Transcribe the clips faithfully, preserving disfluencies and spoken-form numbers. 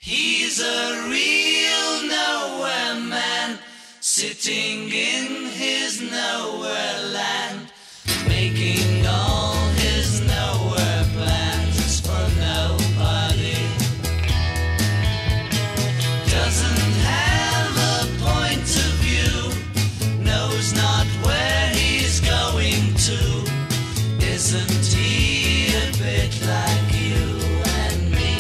He's a real nowhere man, sitting in his nowhere land, making all his nowhere plans for nobody. Doesn't have a point of view, knows not where he's going to. Isn't he a bit like you and me?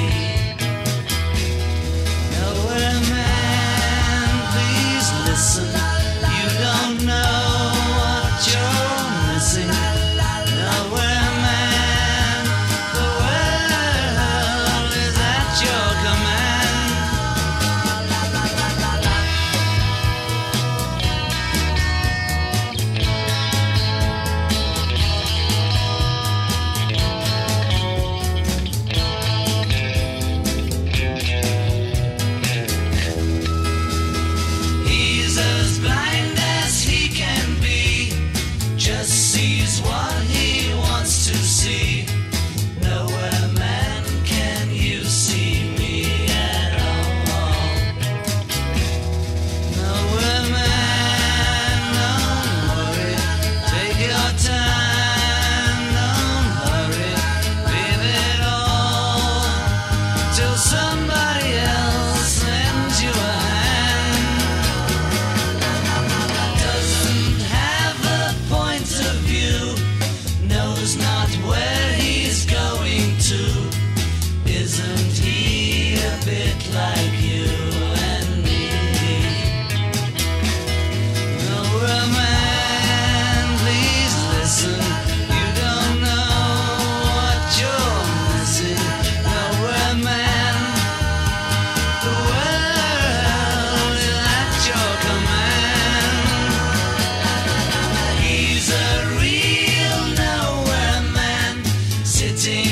Nowhere man, please listen. You don't know what you're missing. Nowhere man, the world is at your command. He's as blind as he can be, just sees what he wants to see. Nowhere man, can you see me at all? Nowhere man, don't worry, take your time, don't hurry, leave it all till somebody else lends you a hand. Doesn't have a point of view, knows not where he's going to. Isn't he a bit like you and me? Nowhere man, please listen. You don't know what you're missing. Nowhere man, the world is at your command. He's a real nowhere man, sitting